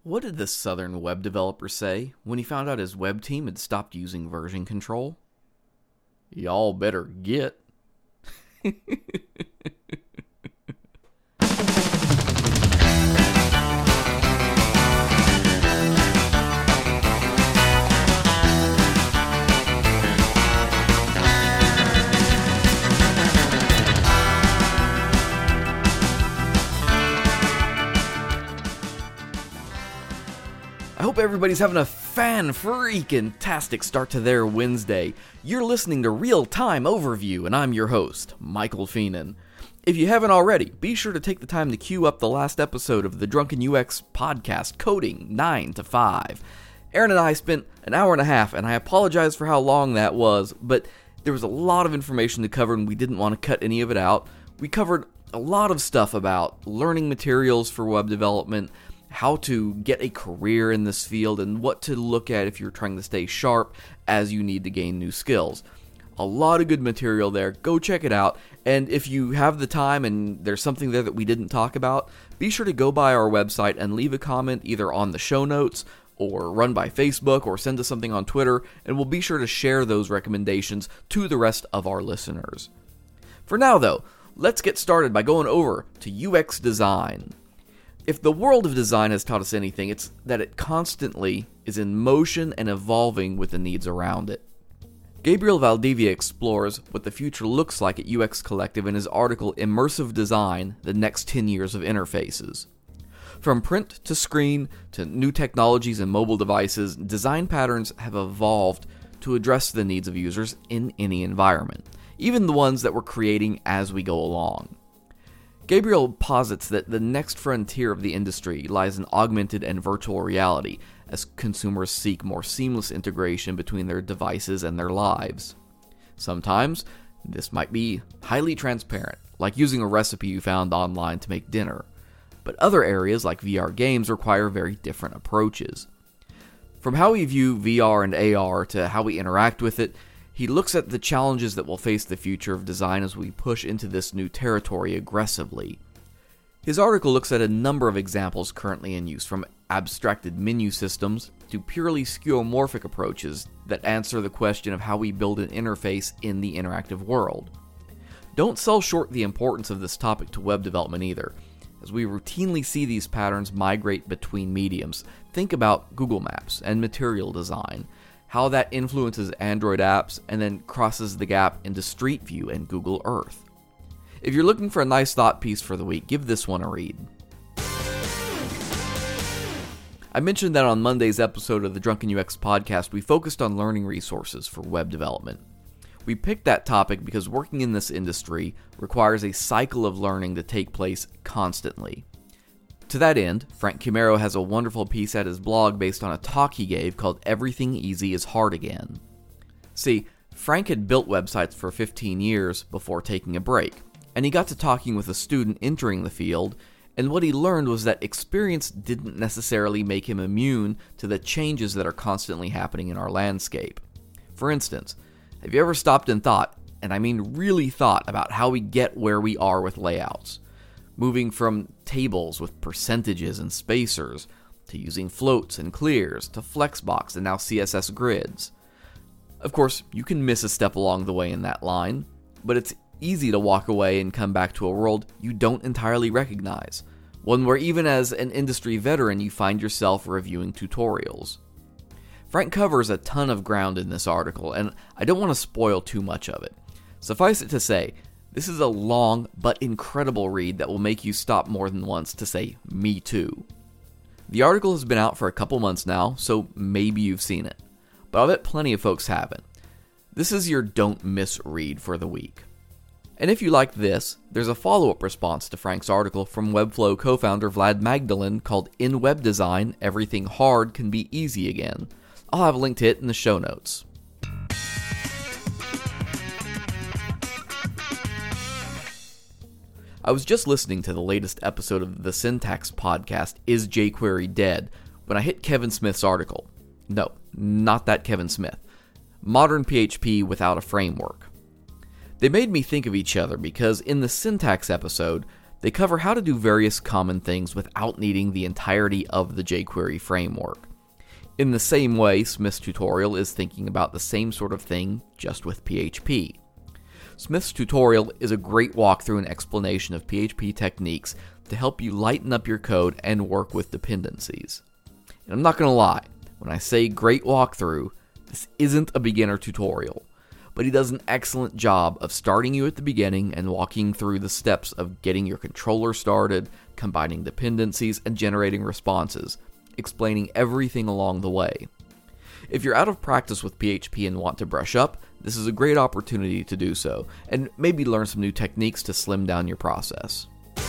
What did the Southern web developer say when he found out his web team had stopped using version control? Y'all better get. I hope everybody's having a fan-freaking-tastic start to their Wednesday. You're listening to Real Time Overview, and I'm your host, Michael Feenan. If you haven't already, be sure to take the time to queue up the last episode of the Drunken UX podcast, Coding 9 to 5. Aaron and I spent an hour and a half, and I apologize for how long that was, but there was a lot of information to cover, and we didn't want to cut any of it out. We covered a lot of stuff about learning materials for web development, how to get a career in this field, and what to look at if you're trying to stay sharp as you need to gain new skills. A lot of good material there. Go check it out. And if you have the time and there's something there that we didn't talk about, be sure to go by our website and leave a comment either on the show notes or run by Facebook or send us something on Twitter, and we'll be sure to share those recommendations to the rest of our listeners. For now, though, let's get started by going over to UX design. If the world of design has taught us anything, it's that it constantly is in motion and evolving with the needs around it. Gabriel Valdivia explores what the future looks like at UX Collective in his article Immersive Design, The Next 10 Years of Interfaces. From print to screen to new technologies and mobile devices, design patterns have evolved to address the needs of users in any environment, even the ones that we're creating as we go along. Gabriel posits that the next frontier of the industry lies in augmented and virtual reality, as consumers seek more seamless integration between their devices and their lives. Sometimes, this might be highly transparent, like using a recipe you found online to make dinner, but other areas like VR games require very different approaches. From how we view VR and AR to how we interact with it, he looks at the challenges that will face the future of design as we push into this new territory aggressively. His article looks at a number of examples currently in use, from abstracted menu systems to purely skeuomorphic approaches that answer the question of how we build an interface in the interactive world. Don't sell short the importance of this topic to web development either, as we routinely see these patterns migrate between mediums. Think about Google Maps and material design, how that influences Android apps and then crosses the gap into Street View and Google Earth. If you're looking for a nice thought piece for the week, give this one a read. I mentioned that on Monday's episode of the Drunken UX podcast, we focused on learning resources for web development. We picked that topic because working in this industry requires a cycle of learning to take place constantly. To that end, Frank Chimero has a wonderful piece at his blog based on a talk he gave called Everything Easy is Hard Again. See, Frank had built websites for 15 years before taking a break, and he got to talking with a student entering the field, and what he learned was that experience didn't necessarily make him immune to the changes that are constantly happening in our landscape. For instance, have you ever stopped and thought, and I mean really thought, about how we get where we are with layouts? Moving from tables with percentages and spacers, to using floats and clears, to Flexbox and now CSS grids. Of course, you can miss a step along the way in that line, but it's easy to walk away and come back to a world you don't entirely recognize, one where even as an industry veteran you find yourself reviewing tutorials. Frank covers a ton of ground in this article, and I don't want to spoil too much of it. Suffice it to say, this is a long but incredible read that will make you stop more than once to say, me too. The article has been out for a couple months now, so maybe you've seen it, but I'll bet plenty of folks haven't. This is your don't miss read for the week. And if you like this, there's a follow-up response to Frank's article from Webflow co-founder Vlad Magdalin called In Web Design, Everything Hard Can Be Easy Again. I'll have a link to it in the show notes. I was just listening to the latest episode of the Syntax podcast, Is jQuery Dead?, when I hit Kevin Smith's article. No, not that Kevin Smith. Modern PHP Without a Framework. They made me think of each other because in the Syntax episode, They cover how to do various common things without needing the entirety of the jQuery framework. In the same way, Smith's tutorial is thinking about the same sort of thing, just with PHP. Smith's tutorial is a great walkthrough and explanation of PHP techniques to help you lighten up your code and work with dependencies. And I'm not going to lie, when I say great walkthrough, this isn't a beginner tutorial, but he does an excellent job of starting you at the beginning and walking through the steps of getting your controller started, combining dependencies, and generating responses, explaining everything along the way. If you're out of practice with PHP and want to brush up, this is a great opportunity to do so, and maybe learn some new techniques to slim down your process.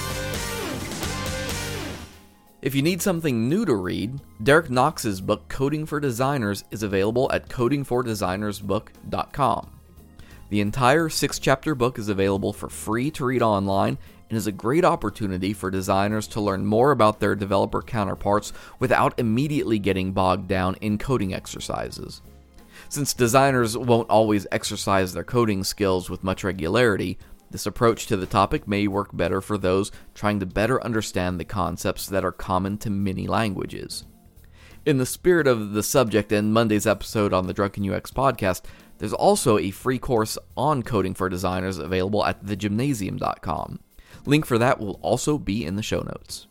If you need something new to read, Derek Knox's book Coding for Designers is available at codingfordesignersbook.com. The entire 6-chapter book is available for free to read online and is a great opportunity for designers to learn more about their developer counterparts without immediately getting bogged down in coding exercises. Since designers won't always exercise their coding skills with much regularity, this approach to the topic may work better for those trying to better understand the concepts that are common to many languages. In the spirit of the subject and Monday's episode on the Drunken UX podcast, there's also a free course on coding for designers available at thegymnasium.com. Link for that will also be in the show notes.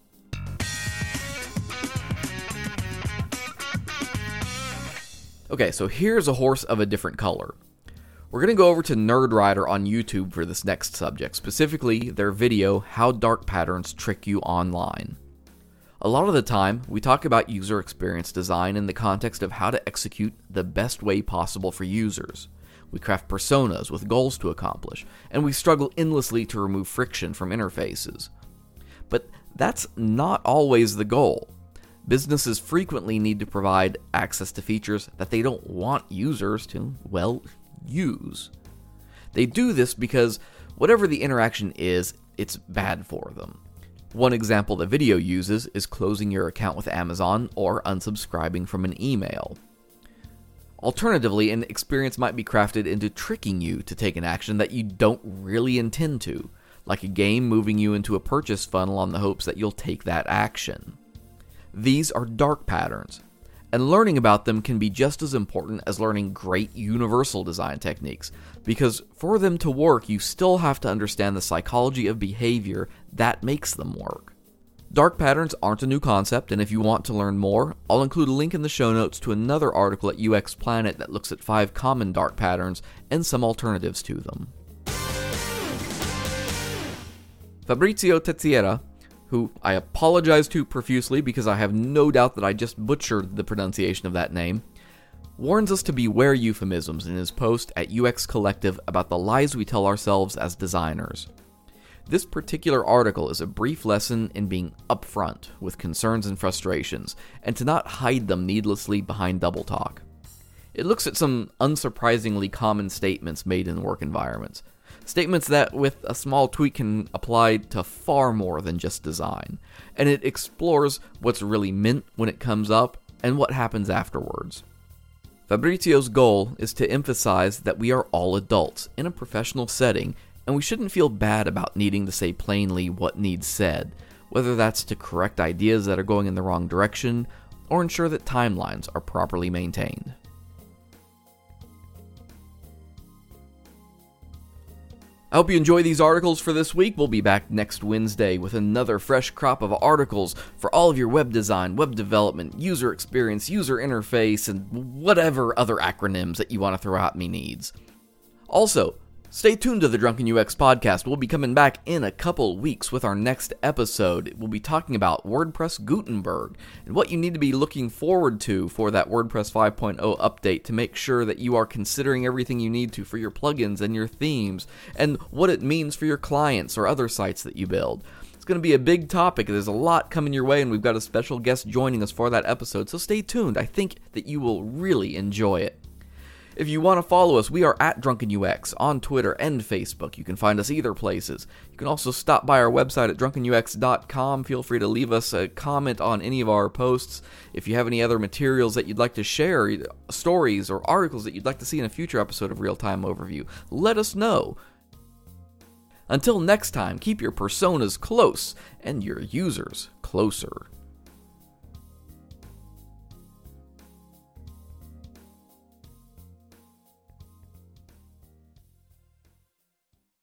Okay, so here's a horse of a different color. We're going to go over to Nerdwriter on YouTube for this next subject, specifically their video, How Dark Patterns Trick You Online. A lot of the time, we talk about user experience design in the context of how to execute the best way possible for users. We craft personas with goals to accomplish, and we struggle endlessly to remove friction from interfaces. But that's not always the goal. Businesses frequently need to provide access to features that they don't want users to, well, use. They do this because whatever the interaction is, it's bad for them. One example the video uses is closing your account with Amazon or unsubscribing from an email. Alternatively, an experience might be crafted into tricking you to take an action that you don't really intend to, like a game moving you into a purchase funnel on the hopes that you'll take that action. These are dark patterns, and learning about them can be just as important as learning great universal design techniques, because for them to work, you still have to understand the psychology of behavior that makes them work. Dark patterns aren't a new concept, and if you want to learn more, I'll include a link in the show notes to another article at UX Planet that looks at 5 common dark patterns and some alternatives to them. Fabrizio Teixeira, who I apologize to profusely because I have no doubt that I just butchered the pronunciation of that name, warns us to beware euphemisms in his post at UX Collective about the lies we tell ourselves as designers. This particular article is a brief lesson in being upfront with concerns and frustrations, and to not hide them needlessly behind double talk. It looks at some unsurprisingly common statements made in work environments. Statements that, with a small tweak, can apply to far more than just design, and it explores what's really meant when it comes up and what happens afterwards. Fabrizio's goal is to emphasize that we are all adults in a professional setting, and we shouldn't feel bad about needing to say plainly what needs said, whether that's to correct ideas that are going in the wrong direction, or ensure that timelines are properly maintained. I hope you enjoy these articles for this week. We'll be back next Wednesday with another fresh crop of articles for all of your web design, web development, user experience, user interface, and whatever other acronyms that you want to throw at me needs. Also, stay tuned to the Drunken UX podcast. We'll be coming back in a couple weeks with our next episode. We'll be talking about WordPress Gutenberg and what you need to be looking forward to for that WordPress 5.0 update to make sure that you are considering everything you need to for your plugins and your themes and what it means for your clients or other sites that you build. It's going to be a big topic. There's a lot coming your way, and we've got a special guest joining us for that episode, so stay tuned. I think that you will really enjoy it. If you want to follow us, we are at Drunken UX on Twitter and Facebook. You can find us either places. You can also stop by our website at drunkenux.com. Feel free to leave us a comment on any of our posts. If you have any other materials that you'd like to share, stories or articles that you'd like to see in a future episode of Real Time Overview, let us know. Until next time, keep your personas close and your users closer.